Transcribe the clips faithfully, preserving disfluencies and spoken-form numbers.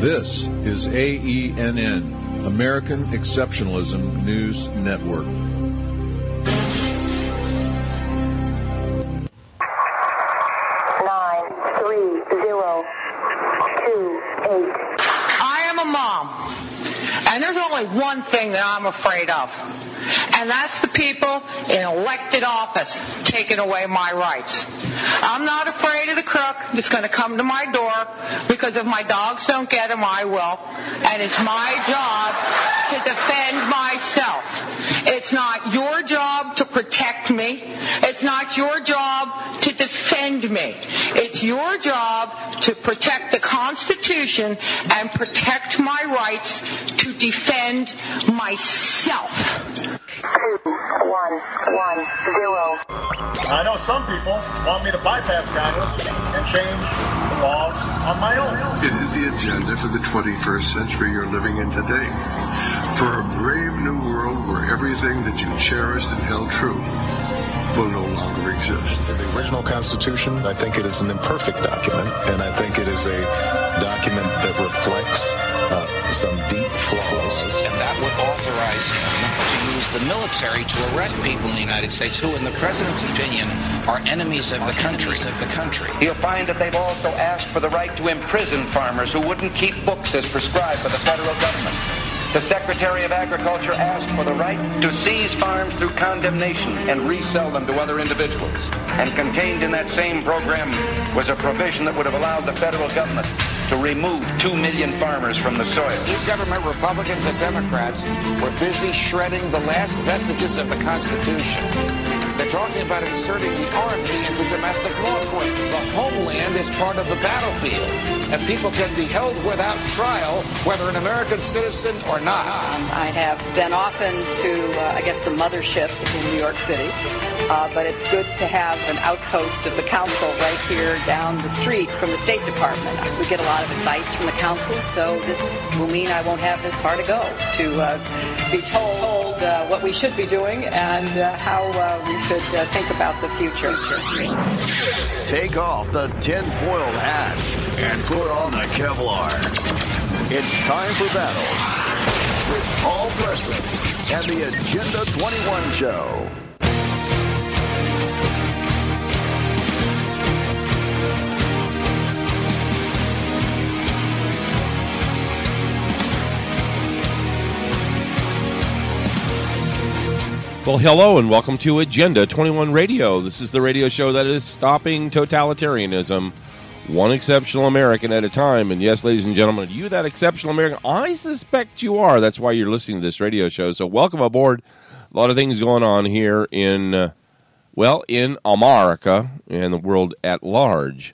This is A E N N, American Exceptionalism News Network. Nine, three, zero, two, eight. I am a mom, and there's only one thing that I'm afraid of, and that's the people in elected office taking away my rights. I'm not afraid of the crook that's going to come to my door, because if my dogs don't get him, I will. And it's my job to defend myself. It's not your job to protect me. It's not your job to defend me. It's your job to protect the Constitution and protect my rights to defend myself. Two, one, one, zero. I know some people want me to bypass Congress and change the laws on my own. It is the agenda for the twenty-first century you're living in today. For a brave new world where everything that you cherished and held true will no longer exist. The original Constitution, I think it is an imperfect document, and I think it is a document that reflects uh, some deep flaws. And that would authorize him to use the military to arrest people in the United States who, in the president's opinion, are enemies of the country. Of the country. You'll find that they've also asked for the right to imprison farmers who wouldn't keep books as prescribed by the federal government. The Secretary of Agriculture asked for the right to seize farms through condemnation and resell them to other individuals. And contained in that same program was a provision that would have allowed the federal government to remove two million farmers from the soil. New government Republicans and Democrats were busy shredding the last vestiges of the Constitution. They're talking about inserting the Army into domestic law enforcement. The homeland is part of the battlefield, and people can be held without trial, whether an American citizen or not. Um, I have been often to, uh, I guess, the mothership in New York City, uh, but it's good to have an outpost of the council right here down the street from the State Department. We get a lot of advice from the council, so this will mean I won't have this far to go to uh, be told, told uh, what we should be doing and uh, how uh, we should uh, think about the future. Take off the tinfoil hat and put on the Kevlar. It's time for battle with Paul Preston and the Agenda twenty-one Show. Well, hello and welcome to Agenda twenty-one Radio. This is the radio show that is stopping totalitarianism, one exceptional American at a time. And yes, ladies and gentlemen, are you that exceptional American? I suspect you are. That's why you're listening to this radio show. So welcome aboard. A lot of things going on here in, uh, well, in America and the world at large.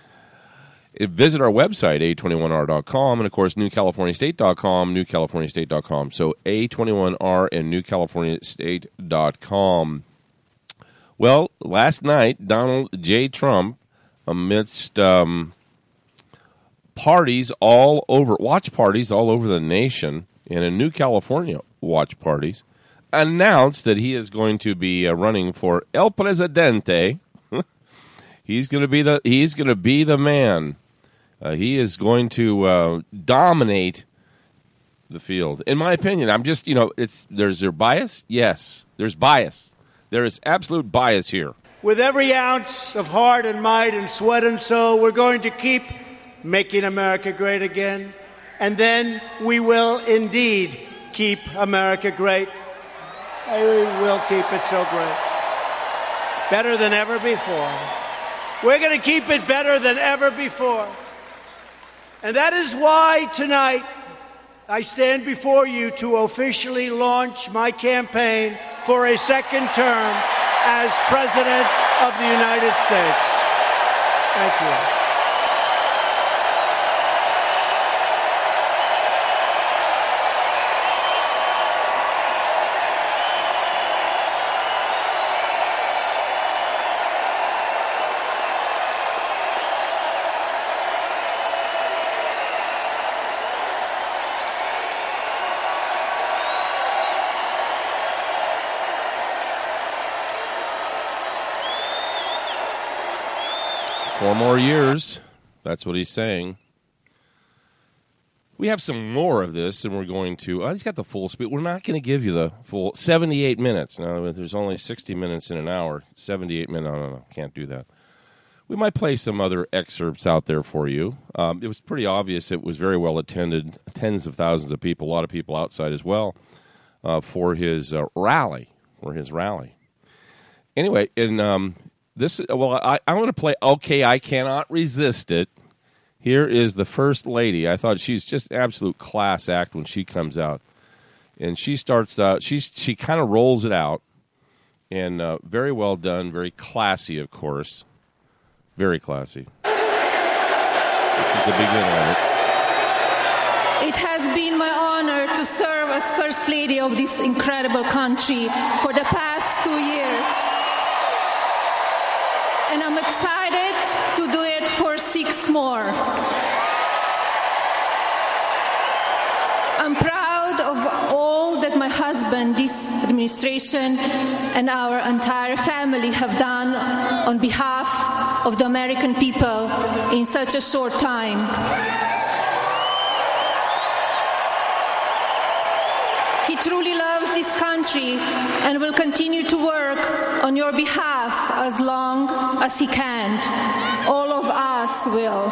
Visit our website, A twenty-one R dot com, and, of course, New California State dot com, New California State dot com. So A twenty-one R and New California State dot com. Well, last night, Donald J. Trump, amidst um, parties all over, watch parties all over the nation, and in New California watch parties, announced that he is going to be uh, running for El Presidente. He's going to be the he's going to be the man. Uh, he is going to uh, dominate the field. In my opinion, I'm just, you know, it's there's there bias? Yes, there's bias. There is absolute bias here. With every ounce of heart and might and sweat and soul, we're going to keep making America great again. And then we will indeed keep America great. We will keep it so great. Better than ever before. We're going to keep it better than ever before. And that is why tonight I stand before you to officially launch my campaign for a second term as President of the United States. Thank you. Four more years. That's what he's saying. We have some more of this, and we're going to... Oh, he's got the full speed. We're not going to give you the full... seventy-eight minutes. Now, there's only sixty minutes in an hour. seventy-eight minutes. No, no, no. Can't do that. We might play some other excerpts out there for you. Um, it was pretty obvious. It was very well attended. Tens of thousands of people. A lot of people outside as well uh, for his uh, rally. For his rally. Anyway, and um, this... Well, I, I want to play... Okay, I Cannot Resist It. Here is the First Lady. I thought she's just absolute class act when she comes out. And she starts, uh, she's, she kind of rolls it out. And uh, very well done, very classy, of course. Very classy. This is the beginning of it. It has been my honor to serve as First Lady of this incredible country for the past two years. And I'm excited to do it for six more. I'm proud of all that my husband, this administration, and our entire family have done on behalf of the American people in such a short time. He truly loves this country and will continue to work on your behalf as long as he can. All of us will.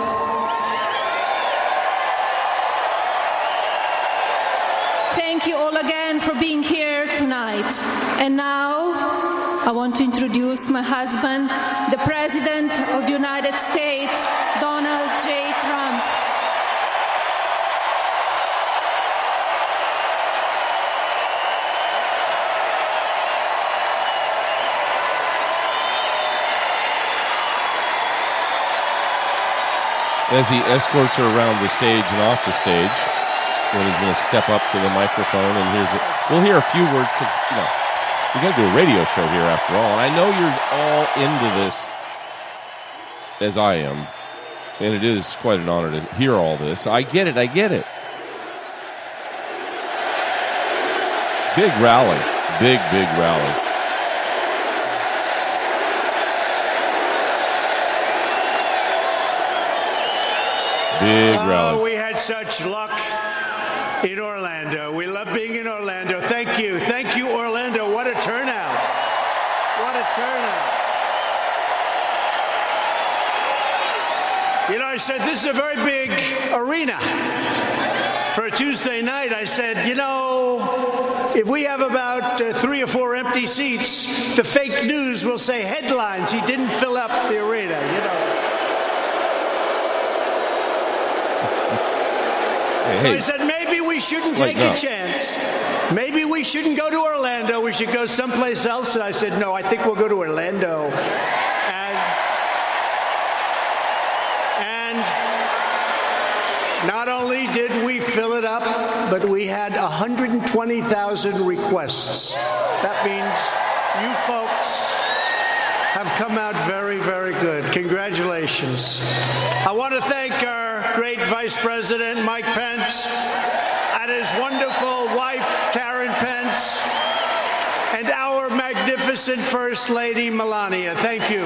Thank you all again for being here tonight. And now I want to introduce my husband, the President of the United States, Donald J. Trump. As he escorts her around the stage and off the stage, when he's going to step up to the microphone, and here's it. We'll hear a few words because, you know, we're going to do a radio show here after all. And I know you're all into this, as I am, and it is quite an honor to hear all this. I get it. I get it. Big rally. Big, big rally. Big rally. Oh, we had such luck in Orlando. We love being in Orlando. Thank you. Thank you, Orlando. What a turnout. What a turnout. You know, I said, this is a very big arena. For a Tuesday night, I said, you know, if we have about uh, three or four empty seats, the fake news will say headlines. He didn't fill up the arena, you know. So I said, maybe we shouldn't take a chance. Maybe we shouldn't go to Orlando. We should go someplace else. And I said, no, I think we'll go to Orlando. And, and not only did we fill it up, but we had one hundred twenty thousand requests. That means you folks have come out very, very good. Congratulations. I want to thank our great Vice President, Mike Pence, and his wonderful wife, Karen Pence, and our magnificent First Lady, Melania. Thank you.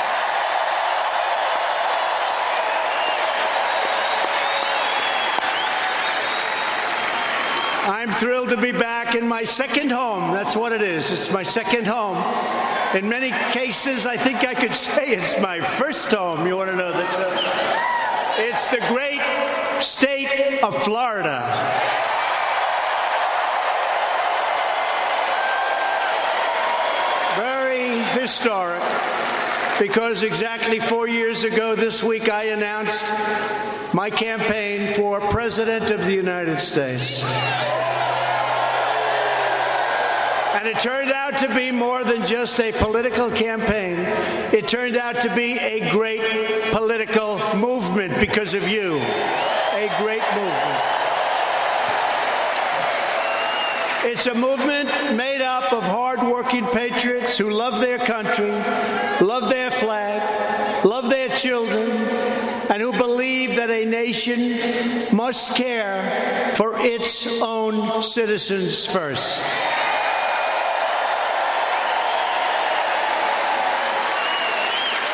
I'm thrilled to be back in my second home. That's what it is. It's my second home. In many cases, I think I could say it's my first home. You want to know the truth? It's the great state of Florida. Very historic, because exactly four years ago this week I announced my campaign for President of the United States. And it turned out to be more than just a political campaign. It turned out to be a great political movement because of you. A great movement. It's a movement made up of hard-working patriots who love their country, love their flag, love their children, and who believe that a nation must care for its own citizens first.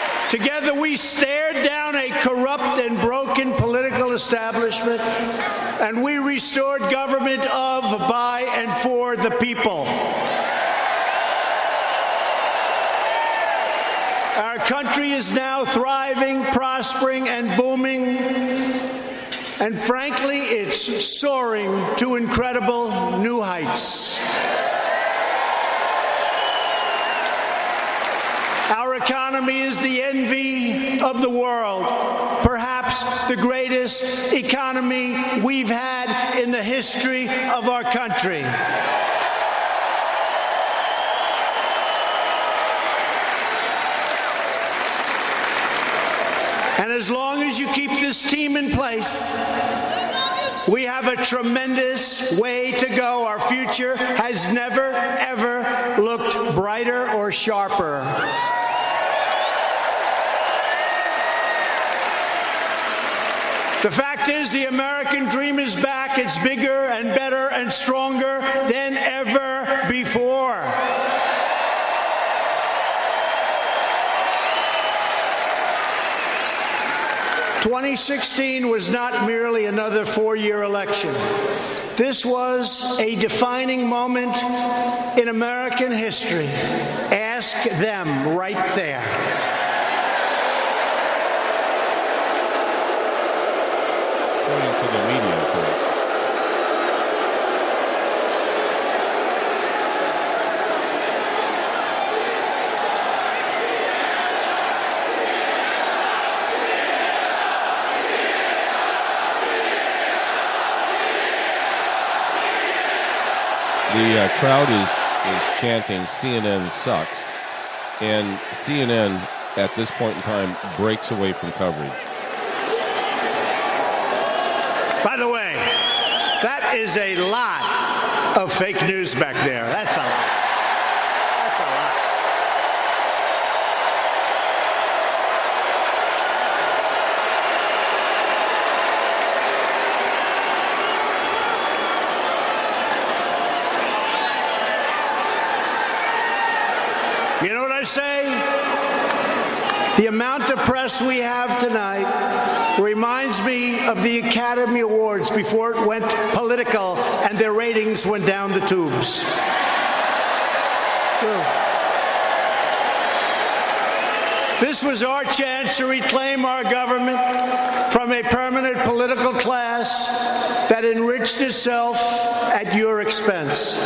Together we stared down a corrupt and broken political establishment And we restored government of, by, and for the people. Our country is now thriving, prospering, and booming. And frankly, it's soaring to incredible new heights. Our economy is the envy of the world, perhaps the greatest economy we've had in the history of our country. And as long as you keep this team in place, we have a tremendous way to go. Our future has never, ever looked brighter or sharper. The fact is, the American dream is back. It's bigger and better and stronger than ever before. twenty sixteen was not merely another four-year election. This was a defining moment in American history. Ask them right there. According to the media report. The uh, crowd is, is chanting C N N sucks, and C N N at this point in time breaks away from coverage. By the way, that is a lot of fake news back there. That's a lot. That's a lot. You know what I say? The amount of press we have tonight reminds me of the Academy Awards before it went political and their ratings went down the tubes. This was our chance to reclaim our government from a permanent political class that enriched itself at your expense.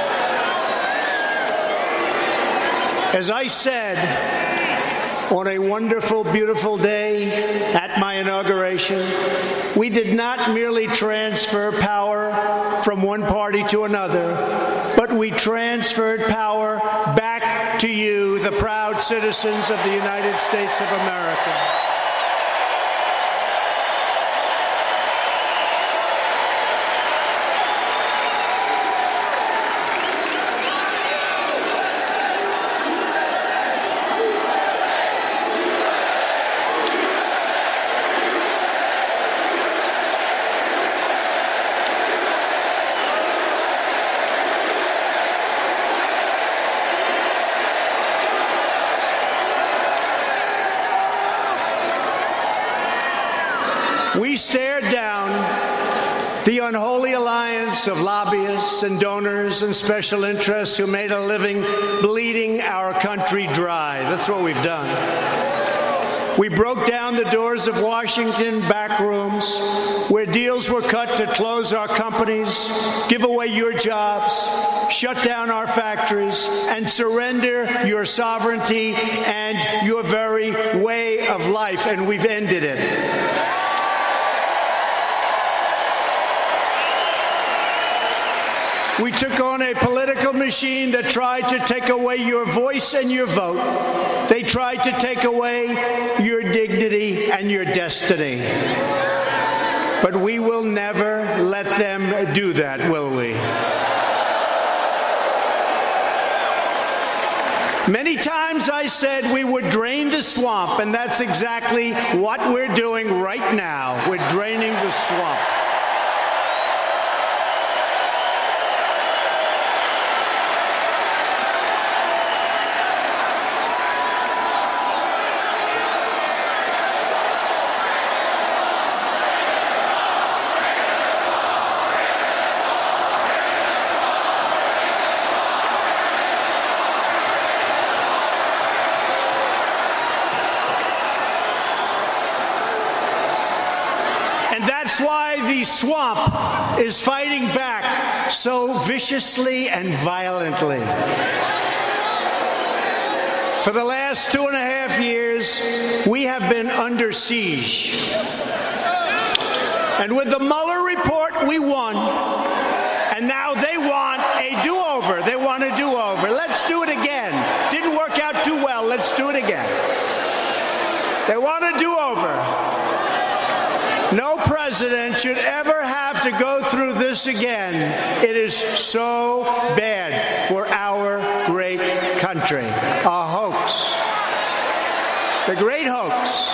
As I said on a wonderful, beautiful day at my inauguration, we did not merely transfer power from one party to another, but we transferred power back to you, the proud citizens of the United States of America. We stared down the unholy alliance of lobbyists and donors and special interests who made a living bleeding our country dry. That's what we've done. We broke down the doors of Washington back rooms where deals were cut to close our companies, give away your jobs, shut down our factories, and surrender your sovereignty and your very way of life, and we've ended it. We took on a political machine that tried to take away your voice and your vote. They tried to take away your dignity and your destiny. But we will never let them do that, will we? Many times I said we would drain the swamp, and that's exactly what we're doing right now. We're draining the swamp. And that's why the swamp is fighting back so viciously and violently. For the last two and a half years, we have been under siege. And with the Mueller report, we won. And now they want a do-over. They want a do-over. Let's do it again. Didn't work out too well. Let's do it again. They want a do-over. No president should ever have to go through this again. It is so bad for our great country. A hoax. The great hoax.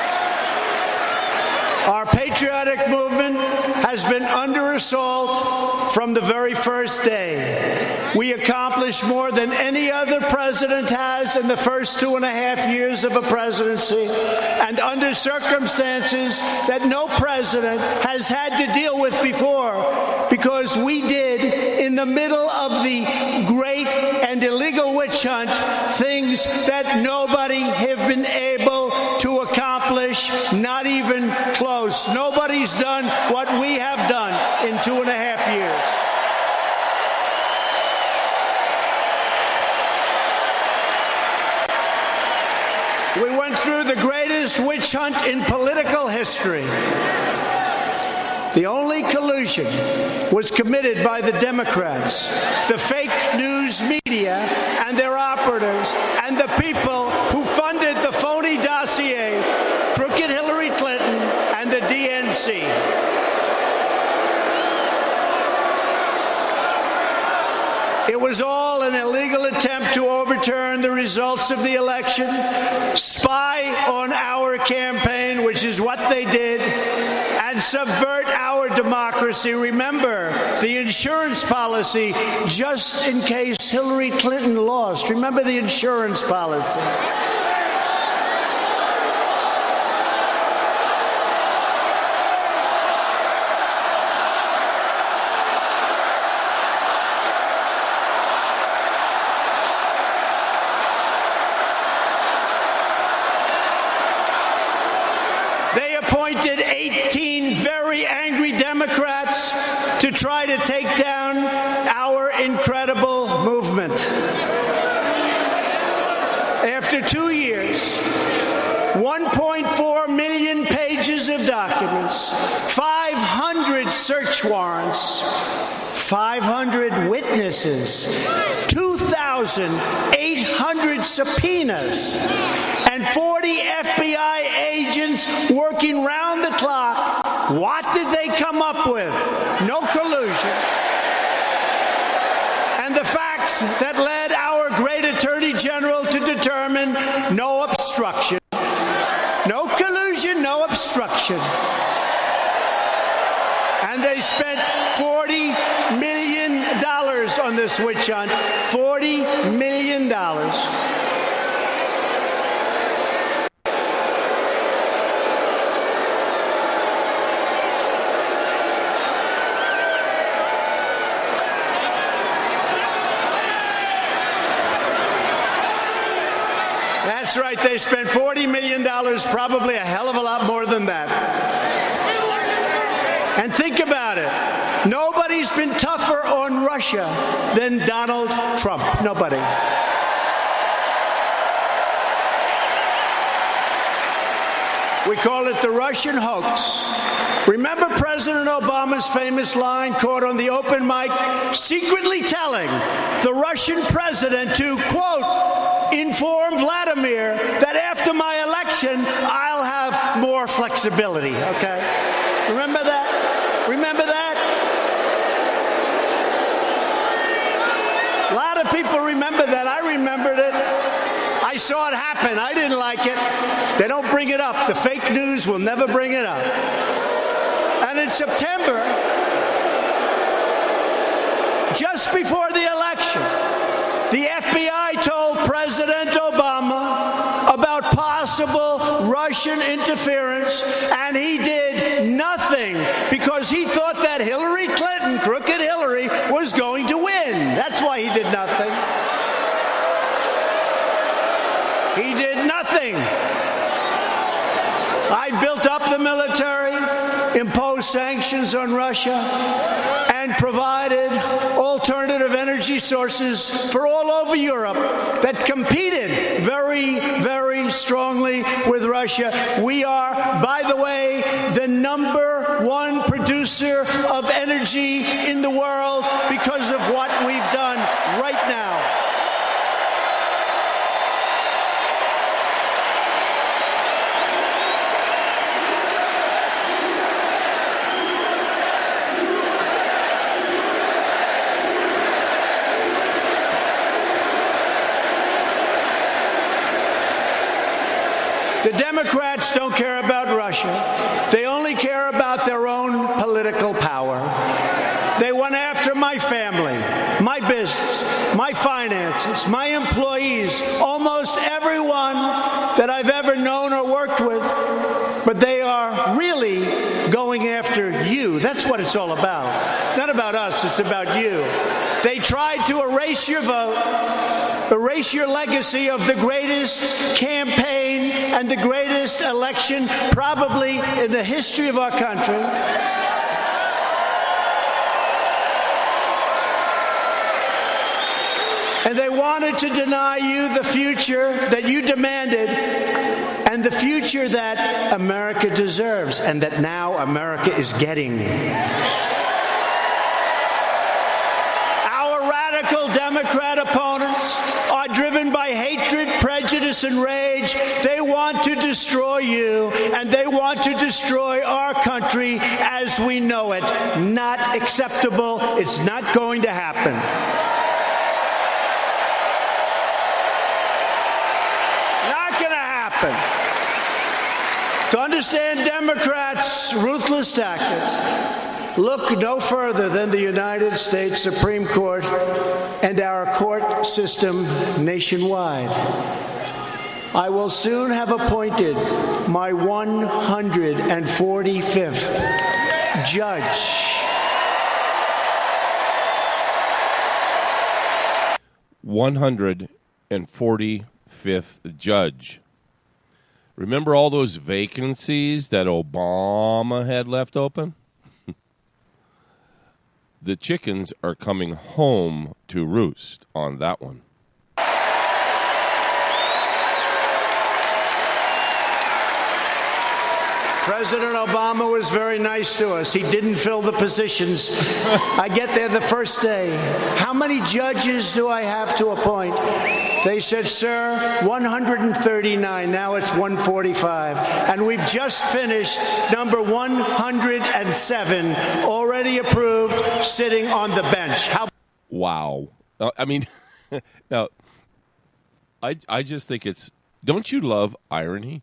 Our patriotic movement has been under assault from the very first day. We accomplished more than any other president has in the first two and a half years of a presidency, and under circumstances that no president has had to deal with before, because we did, in the middle of the great and illegal witch hunt, things that nobody have been able to accomplish, not even close. Nobody's done what we have done in two and a half years. We went through the greatest witch hunt in political history. The only collusion was committed by the Democrats, the fake news media and their operatives, and the people who funded the phony dossier, crooked Hillary Clinton, and the D N C. It was all an illegal attempt to overturn the results of the election, spy on our campaign, which is what they did, and subvert our democracy. Remember the insurance policy, just in case Hillary Clinton lost. Remember the insurance policy. Appointed eighteen very angry Democrats to try to take down our incredible movement. After two years, one point four million pages of documents, five hundred search warrants, five hundred witnesses, two thousand eight hundred subpoenas, and forty F B I agents working round the clock. What did they come up with? No collusion. And the facts that led our great Attorney General to determine no obstruction. No collusion, no obstruction. And they spent forty million dollars on this witch hunt. forty million dollars. That's right, they spent forty million dollars, probably a hell of a lot more than that. And think about it. Nobody's been tougher on Russia than Donald Trump. Nobody. We call it the Russian hoax. Remember President Obama's famous line caught on the open mic, secretly telling the Russian president to, quote, inform Vladimir that after my election, I'll have more flexibility, okay? Remember that? Remember that? A lot of people remember that. I remembered it. I saw it happen. I didn't like it. They don't bring it up. The fake news will never bring it up. And in September, just before the election, the F B I told President Obama about possible Russian interference, and he did nothing because he thought that Hillary Clinton, crooked Hillary, was going to win. That's why he did nothing. He did nothing. I built up the military. imposed sanctions on Russia, and provided alternative energy sources for all over Europe that competed very, very strongly with Russia. We are, by the way, the number one producer of energy in the world because of what we've done right now. The Democrats don't care about Russia. They only care about their own political power. They went after my family, my business, my finances, my employees, almost everyone that I've ever known or worked with. But they are really going after you. That's what it's all about. It's not about us, it's about you. They tried to erase your vote, erase your legacy of the greatest campaign and the greatest election probably in the history of our country. And they wanted to deny you the future that you demanded and the future that America deserves and that now America is getting. Democrat opponents are driven by hatred, prejudice, and rage. They want to destroy you, and they want to destroy our country as we know it. Not acceptable. It's not going to happen. Not going to happen. To understand Democrats' ruthless tactics, look no further than the United States Supreme Court and our court system nationwide. I will soon have appointed my one hundred forty-fifth judge. one hundred forty-fifth judge. Remember all those vacancies that Obama had left open? The chickens are coming home to roost on that one. President Obama was very nice to us. He didn't fill the positions. I get there the first day. How many judges do I have to appoint? They said, sir, one hundred thirty-nine. Now it's one forty-five. And we've just finished number one hundred seven, already approved, sitting on the bench. How? Wow. Uh, I mean, now, I, I just think it's, don't you love irony?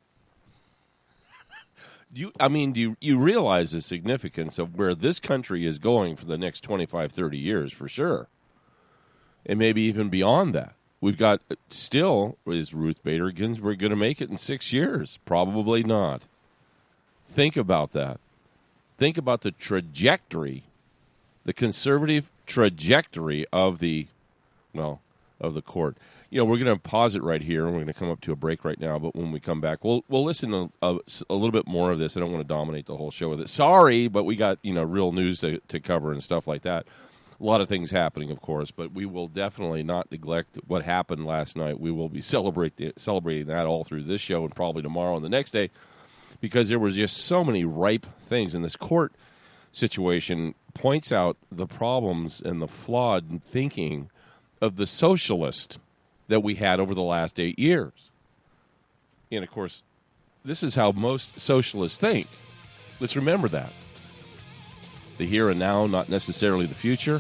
Do you, I mean, do you, you realize the significance of where this country is going for the next twenty-five, thirty years, for sure? And maybe even beyond that. We've got, still, is Ruth Bader Ginsburg going to make it in six years? Probably not. Think about that. Think about the trajectory, the conservative trajectory of the, well, of the court. You know, we're going to pause it right here, and we're going to come up to a break right now. But when we come back, we'll we'll listen to a, a little bit more of this. I don't want to dominate the whole show with it. Sorry, but we got, you know, real news to, to cover and stuff like that. A lot of things happening, of course, but we will definitely not neglect what happened last night. We will be celebrate the, celebrating that all through this show and probably tomorrow and the next day, because there was just so many ripe things. And this court situation points out the problems and the flawed thinking of the socialist that we had over the last eight years. And, of course, this is how most socialists think. Let's remember that. The here and now, not necessarily the future.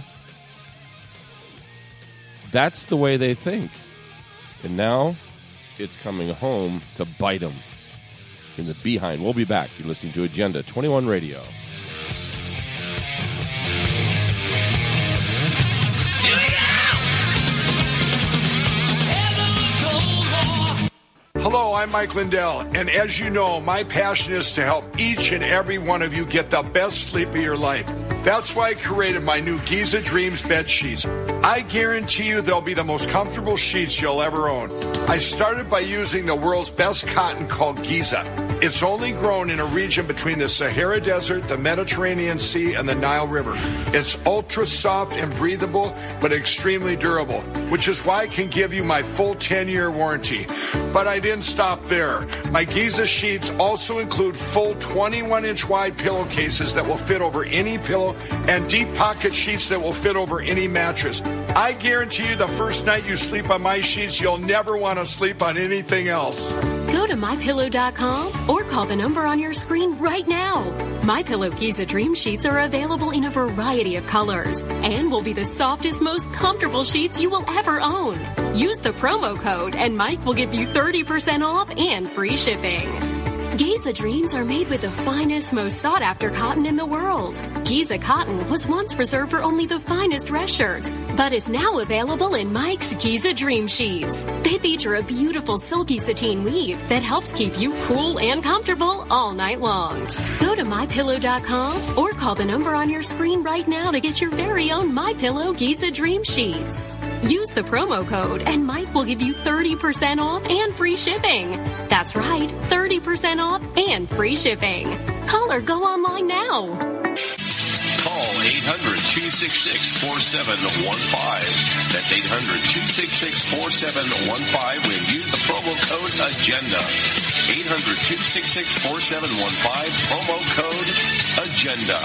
That's the way they think. And now it's coming home to bite them in the behind. We'll be back. You're listening to Agenda twenty-one Radio. Hello, I'm Mike Lindell, and as you know, my passion is to help each and every one of you get the best sleep of your life. That's why I created my new Giza Dreams bed sheets. I guarantee you they'll be the most comfortable sheets you'll ever own. I started by using the world's best cotton called Giza. It's only grown in a region between the Sahara Desert, the Mediterranean Sea, and the Nile River. It's ultra soft and breathable, but extremely durable, which is why I can give you my full ten-year warranty. But I didn't stop there. My Giza sheets also include full twenty-one inch wide pillowcases that will fit over any pillow and deep pocket sheets that will fit over any mattress. I guarantee you the first night you sleep on my sheets, you'll never want to sleep on anything else. Go to my pillow dot com or call the number on your screen right now. MyPillow Giza Dream Sheets are available in a variety of colors and will be the softest, most comfortable sheets you will ever own. Use the promo code and Mike will give you thirty percent off and free shipping. Giza Dreams are made with the finest, most sought-after cotton in the world. Giza cotton was once reserved for only the finest dress shirts, but is now available in Mike's Giza Dream Sheets. They feature a beautiful silky sateen weave that helps keep you cool and comfortable all night long. Go to my pillow dot com or call the number on your screen right now to get your very own MyPillow Giza Dream Sheets. Use the promo code and Mike will give you thirty percent off and free shipping. That's right, thirty percent off and free shipping. Call or go online now. Call eight hundred, two six six, four seven one five. That's eight hundred, two six six, four seven one five and use the promo code AGENDA. eight hundred, two six six, four seven one five, promo code AGENDA.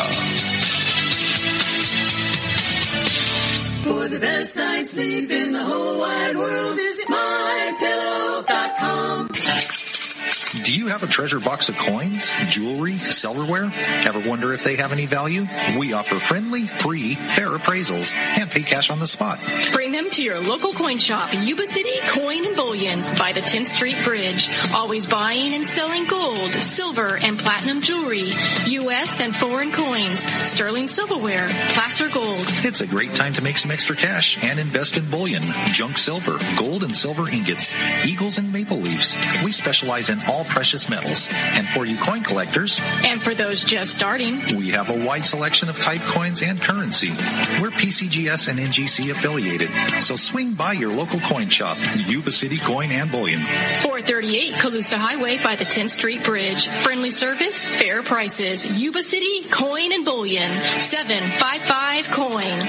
For the best night's sleep in the whole wide world, visit my pillow dot com. Do you have a treasure box of coins, jewelry, silverware? Ever wonder if they have any value? We offer friendly, free, fair appraisals and pay cash on the spot. Bring them to your local coin shop, Yuba City Coin and Bullion by the tenth Street Bridge. Always buying and selling gold, silver, and platinum jewelry, U S and foreign coins, sterling silverware, placer gold. It's a great time to make some extra cash and invest in bullion, junk silver, gold and silver ingots, eagles and maple leaves. We specialize in all precious metals. And for you coin collectors, and for those just starting, we have a wide selection of type coins and currency. We're P C G S and N G C affiliated, so swing by your local coin shop, Yuba City Coin and Bullion. four thirty-eight Calusa Highway by the tenth Street Bridge. Friendly service, fair prices. Yuba City Coin and Bullion. seven five five coin.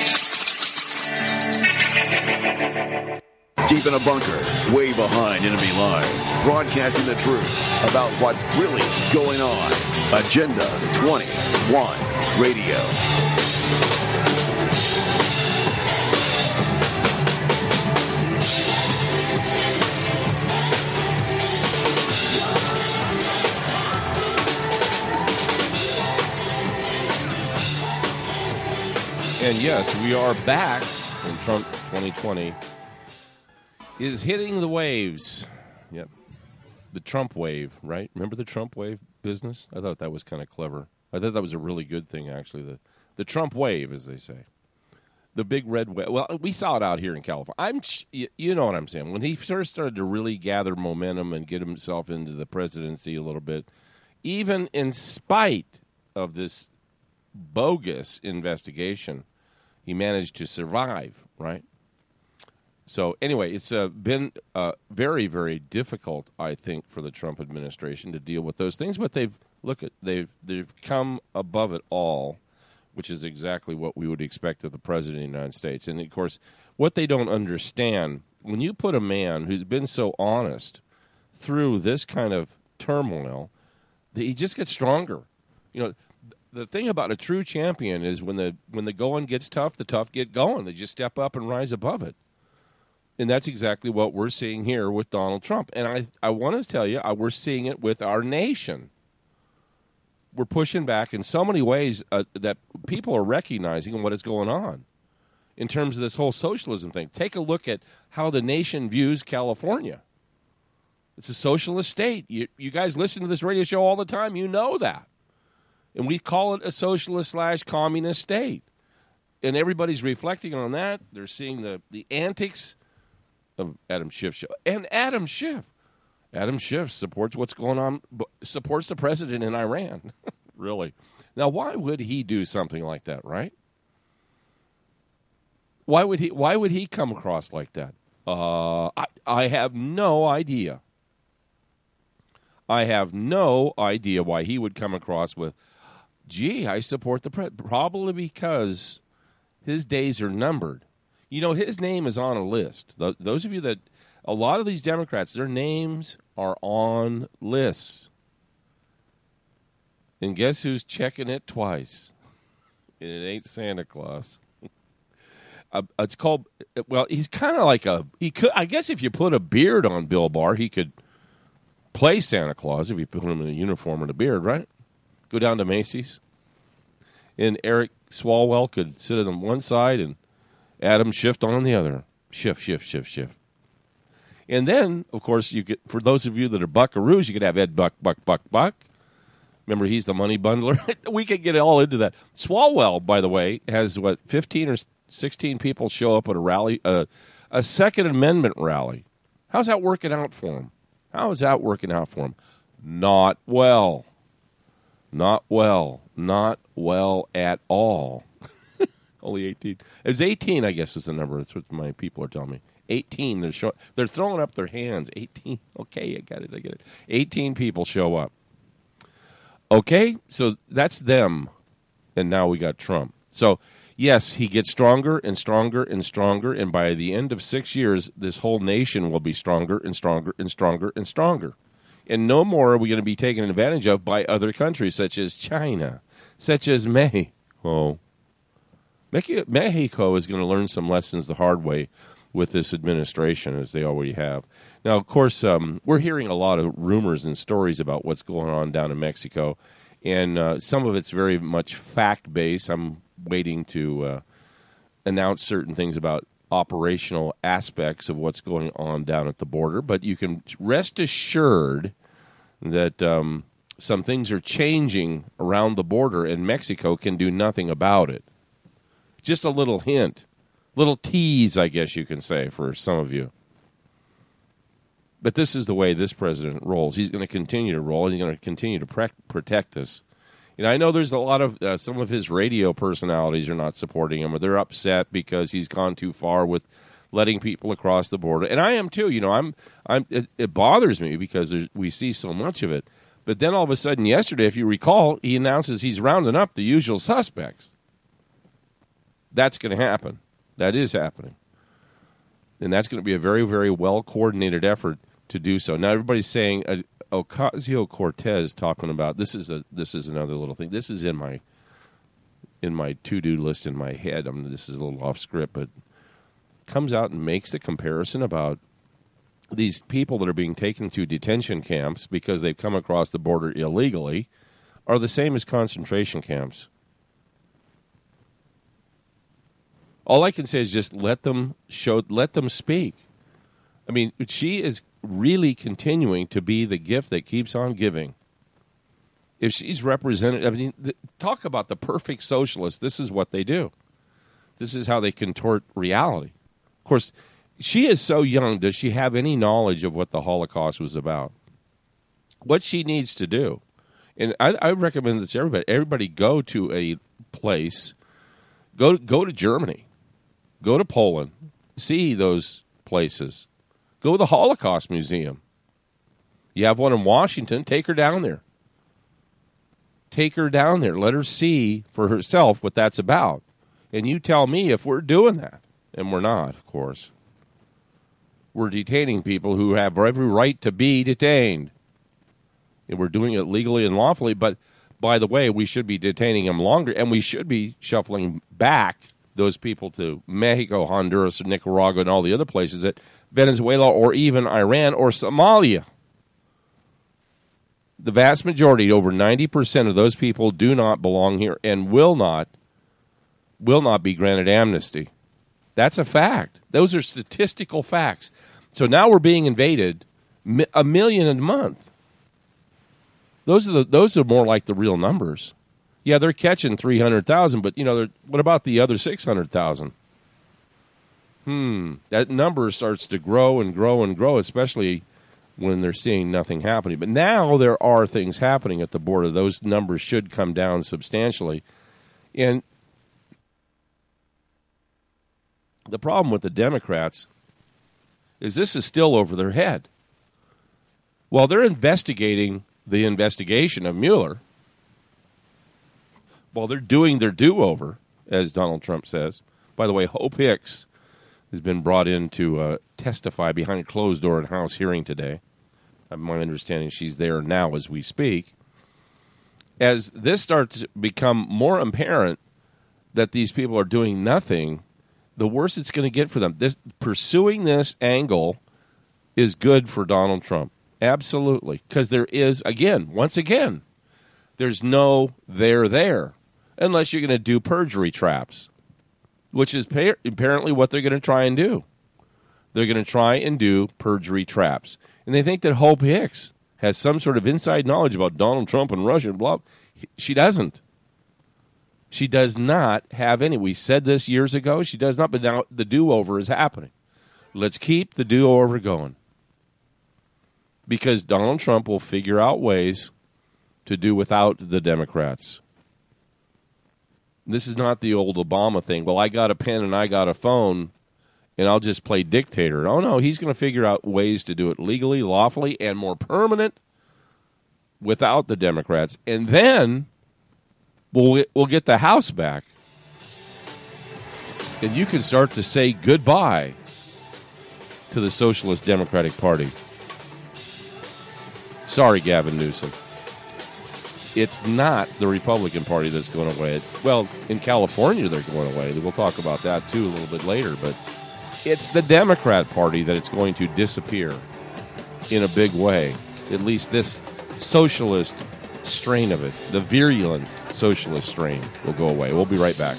Deep in a bunker, way behind enemy lines, broadcasting the truth about what's really going on. Agenda twenty-one Radio. And yes, we are back when Trump twenty twenty is hitting the waves. Yep. The Trump wave, right? Remember the Trump wave business? I thought that was kind of clever. I thought that was a really good thing, actually. The the Trump wave, as they say. The big red wave. Well, we saw it out here in California. I'm, you know what I'm saying. When he first started to really gather momentum and get himself into the presidency a little bit, even in spite of this bogus investigation, he managed to survive, right? So anyway, it's uh, been uh, very, very difficult, I think, for the Trump administration to deal with those things. But they've look at they've they've come above it all, which is exactly what we would expect of the president of the United States. And of course, what they don't understand, when you put a man who's been so honest through this kind of turmoil, he just gets stronger. You know, the thing about a true champion is when the when the going gets tough, the tough get going. They just step up and rise above it. And that's exactly what we're seeing here with Donald Trump. And I, I want to tell you, I, we're seeing it with our nation. We're pushing back in so many ways uh, that people are recognizing what is going on in terms of this whole socialism thing. Take a look at how the nation views California. It's a socialist state. You, you guys listen to this radio show all the time. You know that. And we call it a socialist slash communist state. And everybody's reflecting on that. They're seeing the, the antics of Adam Schiff's show. And Adam Schiff. Adam Schiff supports what's going on, supports the president in Iran. Really. Now, why would he do something like that, right? Why would he Why would he come across like that? Uh, I, I have no idea. I have no idea why he would come across with, gee, I support the president. Probably because his days are numbered. You know, his name is on a list. Th- those of you that, a lot of these Democrats, their names are on lists. And guess who's checking it twice? And it ain't Santa Claus. uh, it's called, well, he's kind of like a, he could, I guess if you put a beard on Bill Barr, he could play Santa Claus if you put him in a uniform and a beard, right? Go down to Macy's. And Eric Swalwell could sit on one side and Adam Schiff on the other. Schiff, Schiff, Schiff, Schiff. And then, of course, you get, for those of you that are buckaroos, you could have Ed Buck, Buck, Buck, Buck. Remember, he's the money bundler. We could get all into that. Swalwell, by the way, has, what, fifteen or sixteen people show up at a rally, uh, a Second Amendment rally. How's that working out for him? How is that working out for him? Not well. Not well. Not well at all. Only eighteen. It's eighteen, I guess, is the number. That's what my people are telling me. eighteen. They're show- They're throwing up their hands. eighteen. Okay, I got it. I get it. eighteen people show up. Okay, so that's them. And now we got Trump. So, yes, he gets stronger and stronger and stronger, and by the end of six years, this whole nation will be stronger and stronger and stronger and stronger. And no more are we going to be taken advantage of by other countries, such as China, such as Mexico. Mexico is going to learn some lessons the hard way with this administration, as they already have. Now, of course, um, we're hearing a lot of rumors and stories about what's going on down in Mexico, and uh, some of it's very much fact-based. I'm waiting to uh, announce certain things about operational aspects of what's going on down at the border, but you can rest assured that um, some things are changing around the border, and Mexico can do nothing about it. Just a little hint, little tease, I guess you can say, for some of you. But this is the way this president rolls. He's going to continue to roll. He's going to continue to pre- protect us. And I know there's a lot of, uh, some of his radio personalities are not supporting him, or they're upset because he's gone too far with letting people across the border. And I am too. You know, I'm, I'm. It, it bothers me because we see so much of it. But then all of a sudden yesterday, if you recall, he announces he's rounding up the usual suspects. That's going to happen. That is happening. And that's going to be a very, very well-coordinated effort to do so. Now, everybody's saying uh, Ocasio-Cortez talking about, this is a this is another little thing. This is in my in my to-do list in my head. I mean, this is a little off script, but comes out and makes the comparison about these people that are being taken to detention camps because they've come across the border illegally are the same as concentration camps. All I can say is just let them show, let them speak. I mean, she is really continuing to be the gift that keeps on giving. If she's represented, I mean, th- talk about the perfect socialist. This is what they do. This is how they contort reality. Of course, she is so young. Does she have any knowledge of what the Holocaust was about? What she needs to do, and I, I recommend this to everybody. Everybody go to a place. Go go to Germany. Go to Poland. See those places. Go to the Holocaust Museum. You have one in Washington. Take her down there. Take her down there. Let her see for herself what that's about. And you tell me if we're doing that. And we're not, of course. We're detaining people who have every right to be detained. And we're doing it legally and lawfully. But, by the way, we should be detaining them longer. And we should be shuffling back those people to Mexico, Honduras, Nicaragua, and all the other places, that Venezuela or even Iran or Somalia. The vast majority, over ninety percent of those people do not belong here and will not, will not be granted amnesty. That's a fact. Those are statistical facts. So now we're being invaded a million a month. Those are the, those are more like the real numbers. Yeah, they're catching three hundred thousand, but, you know, what about the other six hundred thousand? Hmm, that number starts to grow and grow and grow, especially when they're seeing nothing happening. But now there are things happening at the border. Those numbers should come down substantially. And the problem with the Democrats is this is still over their head. While they're investigating the investigation of Mueller, while they're doing their do-over, as Donald Trump says. By the way, Hope Hicks has been brought in to uh, testify behind a closed door in House hearing today. Uh, my understanding she's there now as we speak. As this starts to become more apparent that these people are doing nothing, the worse it's going to get for them. This pursuing this angle is good for Donald Trump. Absolutely. Because there is, again, once again, there's no there there unless you're going to do perjury traps, which is pa- apparently what they're going to try and do. They're going to try and do perjury traps. And they think that Hope Hicks has some sort of inside knowledge about Donald Trump and Russia and blah. She doesn't. She does not have any. We said this years ago. She does not, but now the do-over is happening. Let's keep the do-over going. Because Donald Trump will figure out ways to do without the Democrats. This is not the old Obama thing. Well, I got a pen and I got a phone, and I'll just play dictator. Oh, no, he's going to figure out ways to do it legally, lawfully, and more permanent without the Democrats. And then we'll, we'll get the House back. And you can start to say goodbye to the Socialist Democratic Party. Sorry, Gavin Newsom. It's not the Republican Party that's going away. Well, in California, they're going away. We'll talk about that, too, a little bit later. But it's the Democrat Party that it's going to disappear in a big way. At least this socialist strain of it, the virulent socialist strain, will go away. We'll be right back.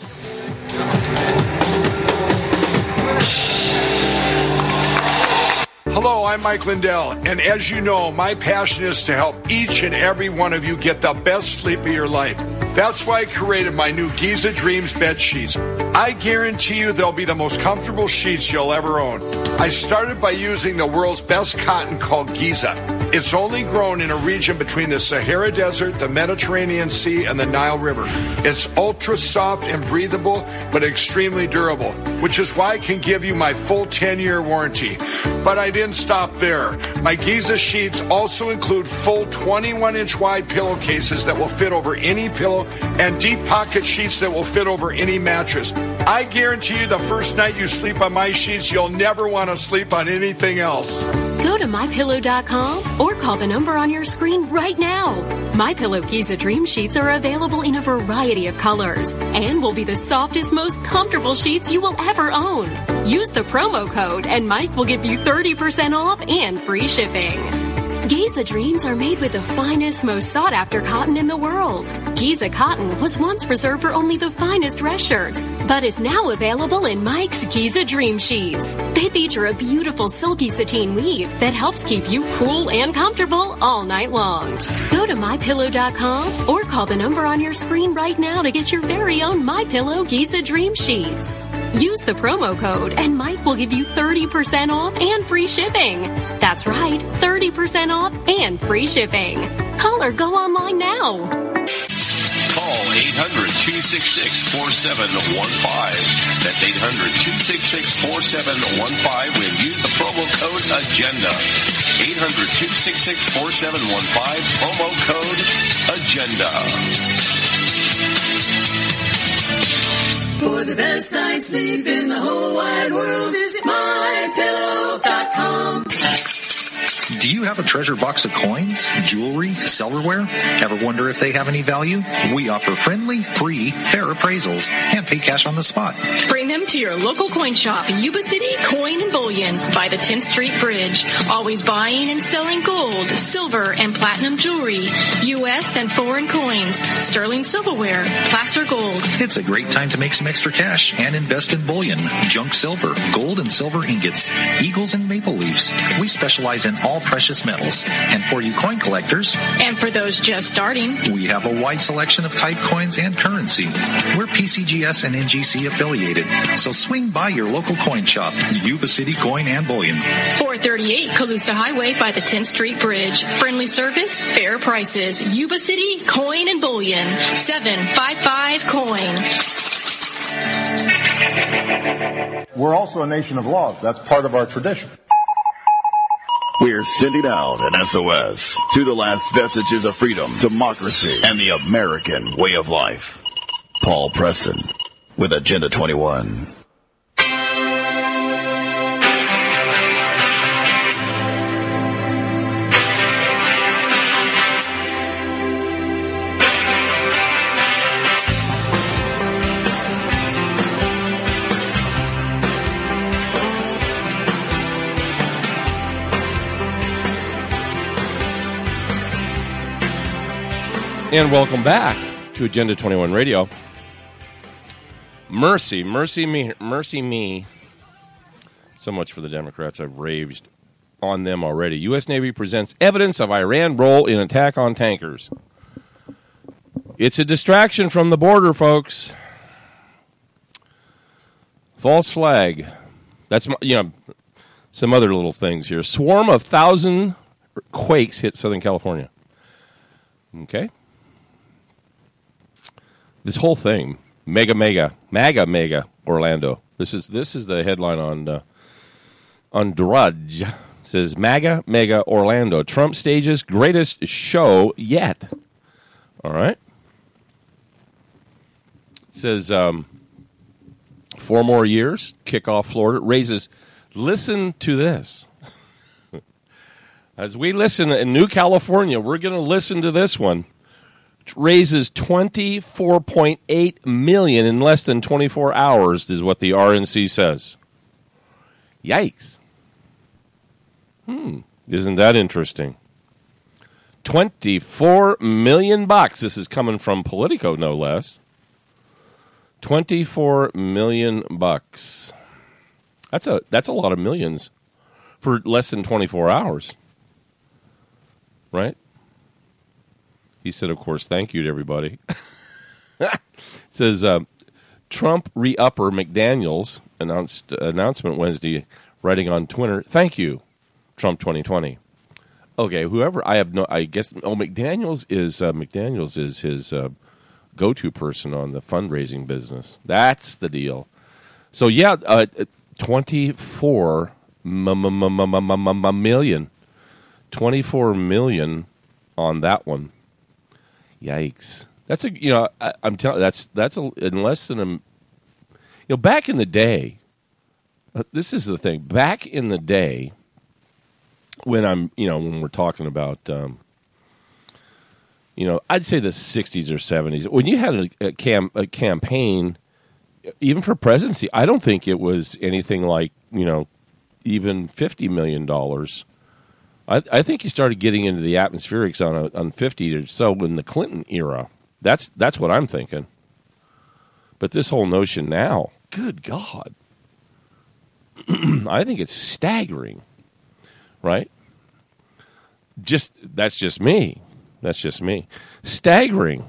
Hello, I'm Mike Lindell, and as you know, my passion is to help each and every one of you get the best sleep of your life. That's why I created my new Giza Dreams bed sheets. I guarantee you they'll be the most comfortable sheets you'll ever own. I started by using the world's best cotton called Giza. It's only grown in a region between the Sahara Desert, the Mediterranean Sea, and the Nile River. It's ultra soft and breathable, but extremely durable, which is why I can give you my full ten-year warranty. But I didn't stop there. My Giza sheets also include full twenty-one inch wide pillowcases that will fit over any pillow and deep pocket sheets that will fit over any mattress. I guarantee you the first night you sleep on my sheets, you'll never want to sleep on anything else. Go to my pillow dot com or call the number on your screen right now. MyPillow Giza Dream Sheets are available in a variety of colors and will be the softest, most comfortable sheets you will ever own. Use the promo code and Mike will give you thirty percent off and free shipping. Giza Dreams are made with the finest, most sought-after cotton in the world. Giza cotton was once reserved for only the finest dress shirts, but is now available in Mike's Giza Dream Sheets. They feature a beautiful silky sateen weave that helps keep you cool and comfortable all night long. Go to my pillow dot com or call the number on your screen right now to get your very own MyPillow Giza Dream Sheets. Use the promo code and Mike will give you thirty percent off and free shipping. That's right, thirty percent off and free shipping. Call or go online now. Call eight hundred, two six six, four seven one five. That's eight hundred, two six six, four seven one five when use the promo code AGENDA. eight hundred, two six six, four seven one five, promo code AGENDA. For the best night's sleep in the whole wide world, visit my pillow dot com. Do you have a treasure box of coins, jewelry, silverware? Ever wonder if they have any value? We offer friendly, free, fair appraisals and pay cash on the spot. Bring them to your local coin shop in Yuba City Coin and Bullion by the tenth Street Bridge. Always buying and selling gold, silver, and platinum jewelry, U S and foreign coins, sterling silverware, placer gold. It's a great time to make some extra cash and invest in bullion, junk silver, gold and silver ingots, eagles and maple leaves. We specialize in all precious metals. And for you coin collectors, and for those just starting, we have a wide selection of type coins and currency. We're P C G S and N G C affiliated, so swing by your local coin shop, Yuba City Coin and Bullion. four thirty-eight Colusa Highway by the tenth Street Bridge. Friendly service, fair prices. Yuba City Coin and Bullion. seven five five coin. We're also a nation of laws. That's part of our tradition. We're sending out an S O S to the last vestiges of freedom, democracy, and the American way of life. Paul Preston with Agenda twenty-one. And welcome back to Agenda twenty-one Radio. Mercy, mercy me, mercy me. So much for the Democrats. I've raved on them already. U S. Navy presents evidence of Iran role in attack on tankers. It's a distraction from the border, folks. False flag. That's, you know, some other little things here. Swarm of thousand quakes hit Southern California. Okay. This whole thing, mega, mega, mega, mega, Orlando. This is this is the headline on uh, on Drudge. It says MAGA, mega, Orlando. Trump stages greatest show yet. All right. It says um, four more years, kick off Florida, raises, listen to this. As we listen in New California, we're going to listen to this one. Raises twenty-four point eight million dollars in less than twenty-four hours, is what the R N C says. Yikes. Hmm. Isn't that interesting? twenty-four million bucks. This is coming from Politico, no less. twenty-four million bucks. That's a that's a lot of millions for less than twenty-four hours. Right? He said, of course, thank you to everybody. It says, uh, Trump re-upper McDaniels announced uh, announcement Wednesday, writing on Twitter, thank you, Trump twenty twenty. Okay, whoever, I have no, I guess, oh, McDaniels is, uh, McDaniels is his uh, go-to person on the fundraising business. That's the deal. So, yeah, uh, twenty-four million. twenty-four million on that one. Yikes! That's a you know I, I'm telling that's that's a, in less than a you know back in the day. Uh, this is the thing. Back in the day, when I'm you know when we're talking about um, you know I'd say the sixties or seventies when you had a, a, cam, a campaign, even for presidency, I don't think it was anything like you know even fifty million dollars. I, I think you started getting into the atmospherics on a, on fifty or so in the Clinton era. That's that's what I'm thinking. But this whole notion now, good God, I think it's staggering, right? Just that's just me. That's just me. Staggering.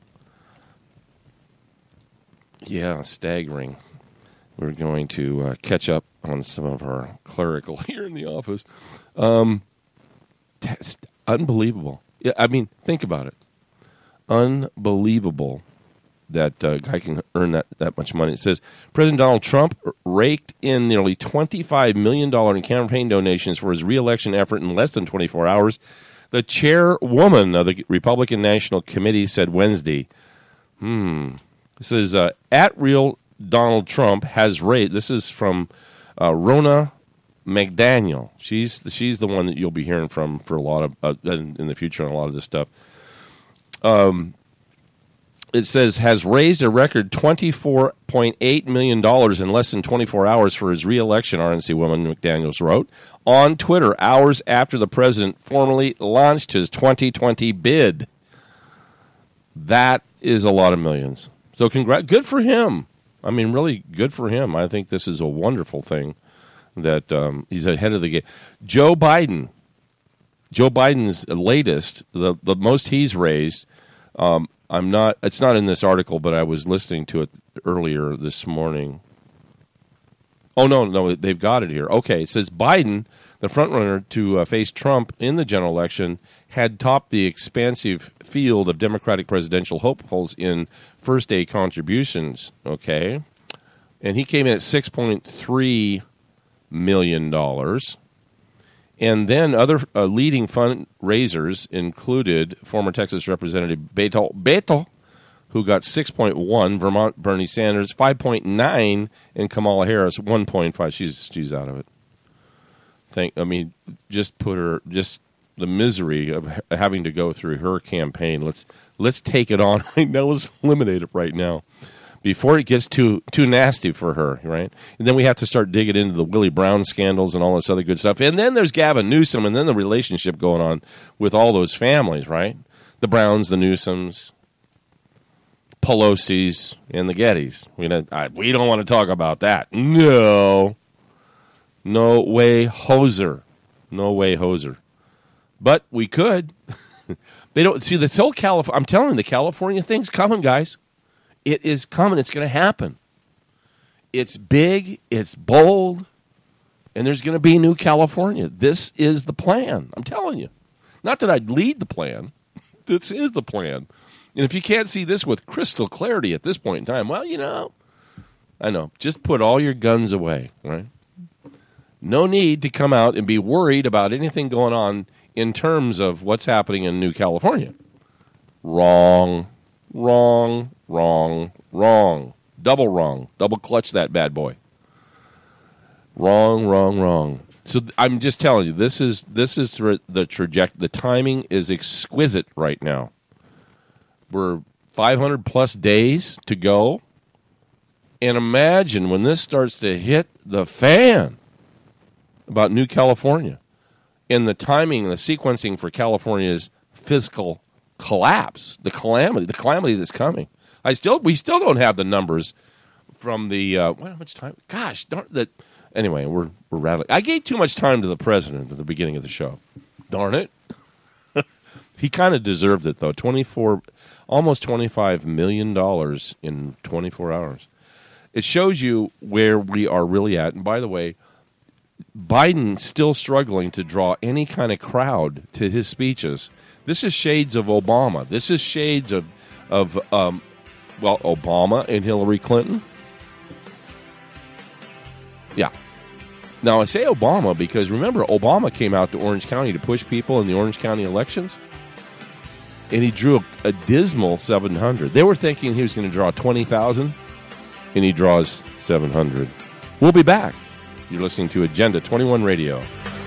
Yeah, staggering. We're going to uh, catch up on some of our clerical here in the office. Um, That's unbelievable. Yeah, I mean, think about it. Unbelievable that a uh, guy can earn that, that much money. It says, President Donald Trump raked in nearly twenty-five million dollars in campaign donations for his re-election effort in less than twenty-four hours. The chairwoman of the Republican National Committee said Wednesday, hmm, this is uh, at real Donald Trump has raised, this is from uh, Rona McDaniel. She's the, she's the one that you'll be hearing from for a lot of uh, in, in the future on a lot of this stuff. Um, it says has raised a record twenty-four point eight million dollars in less than twenty-four hours for his re-election. R N C woman McDaniels wrote on Twitter hours after the president formally launched his twenty twenty bid. That is a lot of millions. So congrats, good for him. I mean, really good for him. I think this is a wonderful thing. That um, he's ahead of the game. Joe Biden, Joe Biden's latest, the the most he's raised. Um, I'm not. It's not in this article, but I was listening to it earlier this morning. Oh no, no, they've got it here. Okay, it says Biden, the frontrunner to uh, face Trump in the general election, had topped the expansive field of Democratic presidential hopefuls in first day contributions. Okay, and he came in at six point three million dollars, And then other uh, leading fundraisers included former Texas Representative Beto, Beto who got six point one, Vermont Bernie Sanders five point nine, and Kamala Harris one point five. She's she's out of it. Thank, I mean, just put her, just the misery of ha- having to go through her campaign. Let's let's take it on right now. Let's eliminate it right now before it gets too too nasty for her, right? And then we have to start digging into the Willie Brown scandals and all this other good stuff. And then there's Gavin Newsom, and then the relationship going on with all those families, right? The Browns, the Newsoms, Pelosi's, and the Gettys. We don't, I, we don't want to talk about that. No. No way, hoser. No way, hoser. But we could. They don't see this whole California. I'm telling you, the California thing's coming, guys. It is coming. It's going to happen. It's big. It's bold. And there's going to be new California. This is the plan. I'm telling you. Not that I'd lead the plan. This is the plan. And if you can't see this with crystal clarity at this point in time, well, you know, I know. Just put all your guns away, right? No need to come out and be worried about anything going on in terms of what's happening in New California. Wrong. Wrong. Wrong, wrong, double wrong, double clutch that bad boy. Wrong, wrong, wrong. So th- I'm just telling you, this is this is tra- the trajectory. The timing is exquisite right now. We're five hundred plus days to go, and imagine when this starts to hit the fan about New California, and the timing and the sequencing for California's fiscal collapse, the calamity, the calamity that's coming. I still, we still don't have the numbers from the. Uh, what, how much time? Gosh, darn that. Anyway, we're we're rattling. I gave too much time to the president at the beginning of the show. Darn it. He kind of deserved it though. Twenty-four, almost twenty-five million dollars in twenty-four hours. It shows you where we are really at. And by the way, Biden's still struggling to draw any kind of crowd to his speeches. This is shades of Obama. This is shades of of. Um, Well, Obama and Hillary Clinton. Yeah. Now, I say Obama because, remember, Obama came out to Orange County to push people in the Orange County elections, and he drew a, a dismal seven hundred. They were thinking he was going to draw twenty thousand, and he draws seven hundred. We'll be back. You're listening to Agenda twenty-one Radio.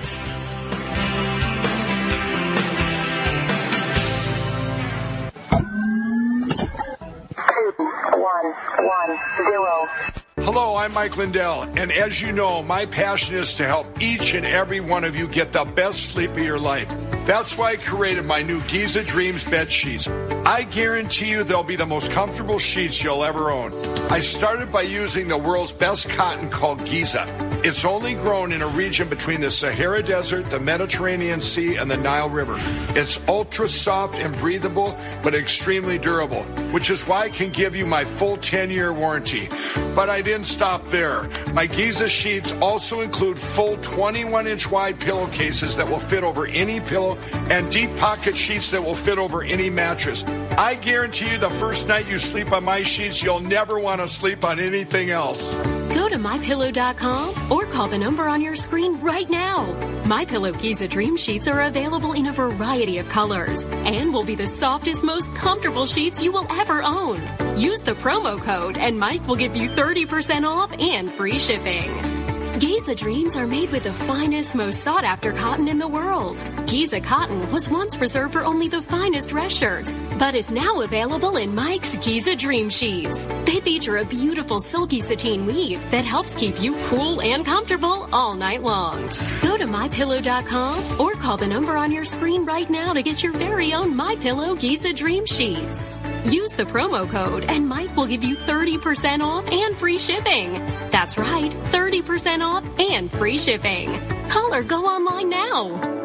Hello, I'm Mike Lindell, and as you know, my passion is to help each and every one of you get the best sleep of your life. That's why I created my new Giza Dreams bed sheets. I guarantee you they'll be the most comfortable sheets you'll ever own. I started by using the world's best cotton called Giza. It's only grown in a region between the Sahara Desert, the Mediterranean Sea, and the Nile River. It's ultra soft and breathable, but extremely durable, which is why I can give you my full ten-year warranty. But I didn't stop there. My Giza sheets also include full twenty-one inch wide pillowcases that will fit over any pillow and deep pocket sheets that will fit over any mattress. I guarantee you the first night you sleep on my sheets, you'll never want to sleep on anything else. Go to my pillow dot com or call the number on your screen right now. MyPillow Giza Dream Sheets are available in a variety of colors and will be the softest, most comfortable sheets you will ever own. Use the promo code and Mike will give you thirty percent off and free shipping. Giza Dreams are made with the finest, most sought-after cotton in the world. Giza cotton was once reserved for only the finest dress shirts, but is now available in Mike's Giza Dream Sheets. They feature a beautiful silky sateen weave that helps keep you cool and comfortable all night long. Go to my pillow dot com or call the number on your screen right now to get your very own MyPillow Giza Dream Sheets. Use the promo code and Mike will give you thirty percent off and free shipping. That's right, thirty percent off and free shipping. Call or go online now.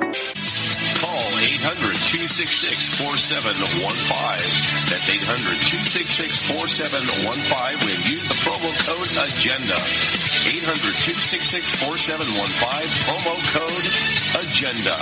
Call eight hundred, two six six, four seven one five. That's eight hundred, two six six, four seven one five when use the promo code AGENDA. eight hundred, two six six, four seven one five, promo code AGENDA.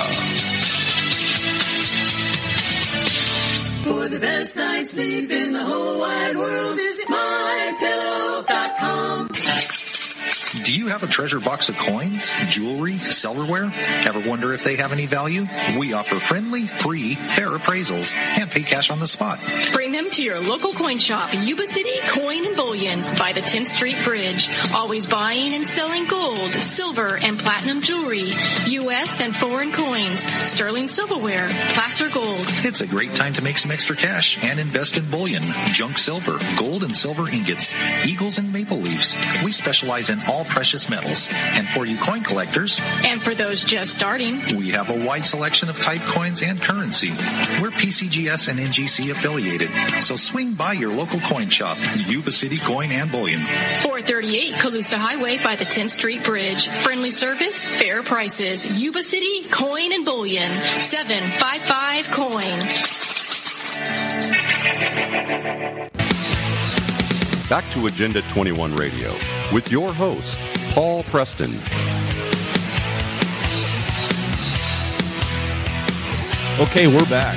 For the best night's sleep in the whole wide world, visit my pillow dot com. Do you have a treasure box of coins, jewelry, silverware? Ever wonder if they have any value? We offer friendly, free, fair appraisals and pay cash on the spot. Bring them to your local coin shop, Yuba City Coin and Bullion by the tenth Street Bridge. Always buying and selling gold, silver, and platinum jewelry, U S and foreign coins, sterling silverware, placer gold. It's a great time to make some extra cash and invest in bullion, junk silver, gold and silver ingots, eagles and maple leaves. We specialize in all precious metals. And for you coin collectors, and for those just starting, we have a wide selection of type coins and currency. We're P C G S and N G C affiliated, so swing by your local coin shop, Yuba City Coin and Bullion. four thirty-eight Colusa Highway by the tenth Street Bridge. Friendly service, fair prices. Yuba City Coin and Bullion. seven five five coin. Back to Agenda twenty-one Radio with your host, Paul Preston. Okay, we're back.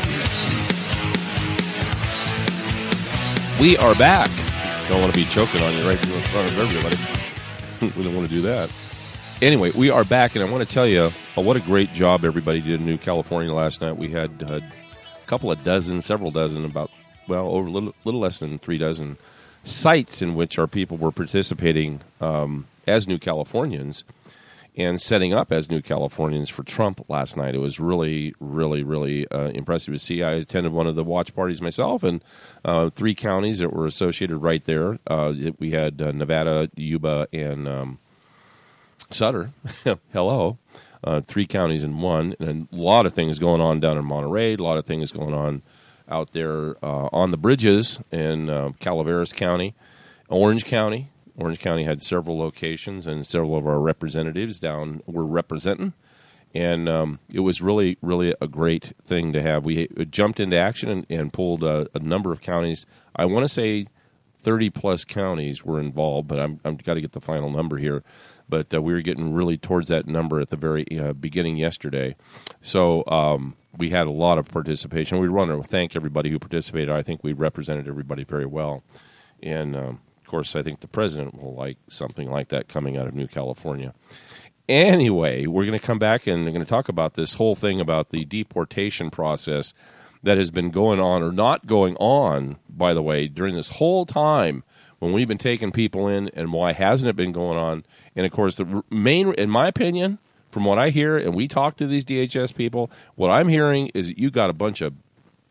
We are back. Don't want to be choking on you right in front of everybody. We don't want to do that. Anyway, we are back, and I want to tell you uh, what a great job everybody did in New California last night. We had uh, a couple of dozen, several dozen, about, well, over a little, little less than three dozen sites in which our people were participating um, as New Californians and setting up as New Californians for Trump last night. It was really, really, really uh, impressive to see. I attended one of the watch parties myself, and uh, three counties that were associated right there. Uh, we had uh, Nevada, Yuba, and um, Sutter. Hello. Uh, three counties in one, and a lot of things going on down in Monterey, a lot of things going on out there uh, on the bridges in uh, Calaveras County, Orange County. Orange County had several locations, and several of our representatives down were representing. And um, it was really, really a great thing to have. We jumped into action and, and pulled a, a number of counties. I want to say thirty-plus counties were involved, but I'm, I've got to get the final number here. But uh, we were getting really towards that number at the very uh, beginning yesterday. So um, we had a lot of participation. We want to thank everybody who participated. I think we represented everybody very well. And, um, of course, I think the president will like something like that coming out of New California. Anyway, we're going to come back and we're going to talk about this whole thing about the deportation process that has been going on, or not going on, by the way, during this whole time when we've been taking people in, and why hasn't it been going on? And, of course, the main, in my opinion, from what I hear, and we talk to these D H S people, what I'm hearing is that you got a bunch of,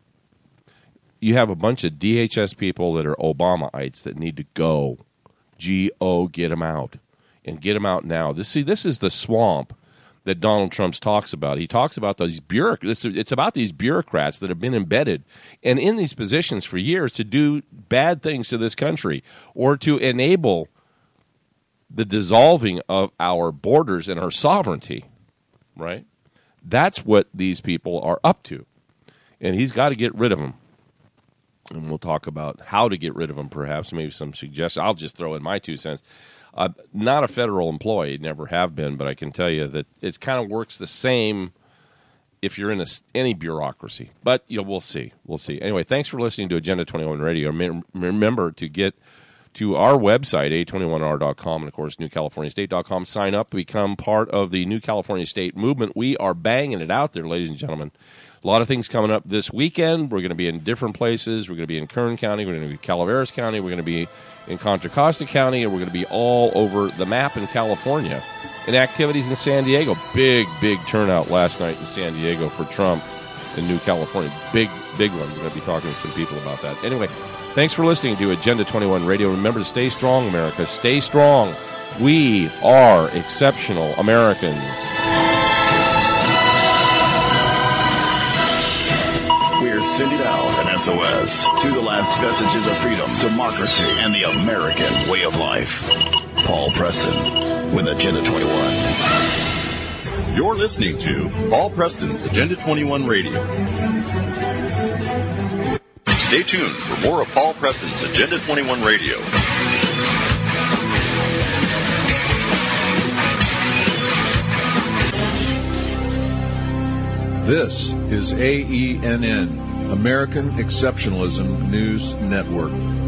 you have a bunch of D H S people that are Obamaites that need to go. G O, get them out. And get them out now. This, see, this is the swamp that Donald Trump talks about. He talks about those bureaucrats. It's about these bureaucrats that have been embedded and in these positions for years to do bad things to this country, or to enable the dissolving of our borders and our sovereignty, right? That's what these people are up to. And he's got to get rid of them. And we'll talk about how to get rid of them, perhaps, maybe some suggestions. I'll just throw in my two cents. Uh, not a federal employee, never have been, but I can tell you that it kind of works the same if you're in a, any bureaucracy. But you know, we'll see. We'll see. Anyway, thanks for listening to Agenda twenty-one Radio. Remember to get to our website, A twenty-one R dot com, and, of course, New California State dot com. Sign up, become part of the New California State movement. We are banging it out there, ladies and gentlemen. A lot of things coming up this weekend. We're going to be in different places. We're going to be in Kern County. We're going to be in Calaveras County. We're going to be in Contra Costa County. And we're going to be all over the map in California. And activities in San Diego. Big, big turnout last night in San Diego for Trump in New California. Big, big one. We're going to be talking to some people about that. Anyway, thanks for listening to Agenda twenty-one Radio. Remember to stay strong, America. Stay strong. We are exceptional Americans. We're sending out an S O S to the last vestiges of freedom, democracy, and the American way of life. Paul Preston with Agenda twenty-one. You're listening to Paul Preston's Agenda twenty-one Radio. Stay tuned for more of Paul Preston's Agenda twenty-one Radio. This is A E N N, American Exceptionalism News Network.